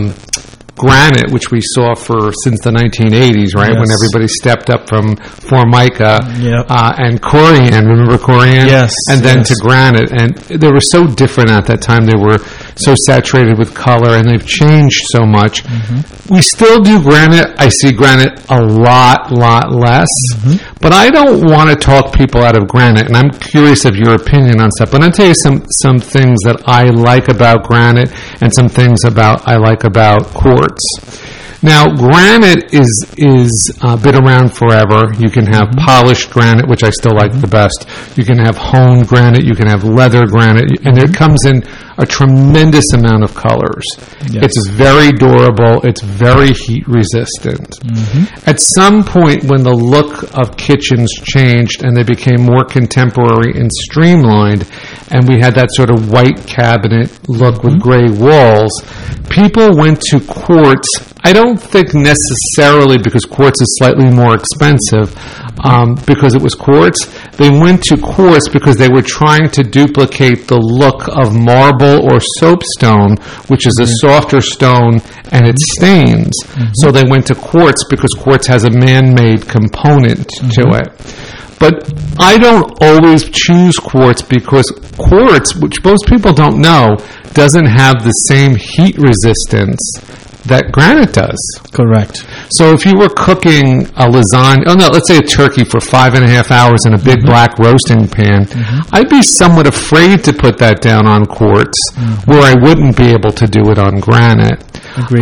granite, which we saw since the 1980s, right? Yes. When everybody stepped up from Formica and Corian. Remember Corian? Yes. And then to granite. And they were so different at that time. They were so saturated with color, and they've changed so much. We still do granite. I see granite a lot less. But I don't want to talk people out of granite, and I'm curious of your opinion on stuff. But I'll tell you some things that I like about granite and some things I like about quartz. Now, granite is been around forever. You can have polished granite, which I still like the best. You can have honed granite. You can have leather granite. And it comes in a tremendous amount of colors. Yes. It's very durable. It's very heat resistant. At some point, when the look of kitchens changed and they became more contemporary and streamlined, and we had that sort of white cabinet look with gray walls, people went to quartz. I don't think necessarily because quartz is slightly more expensive, because it was quartz. They went to quartz because they were trying to duplicate the look of marble or soapstone, which is a softer stone and it stains. So they went to quartz because quartz has a man-made component to it. But I don't always choose quartz because quartz, which most people don't know, doesn't have the same heat resistance that granite does. Correct. So if you were cooking a lasagna, let's say a turkey for 5.5 hours in a big black roasting pan, I'd be somewhat afraid to put that down on quartz, where I wouldn't be able to do it on granite. Agreed.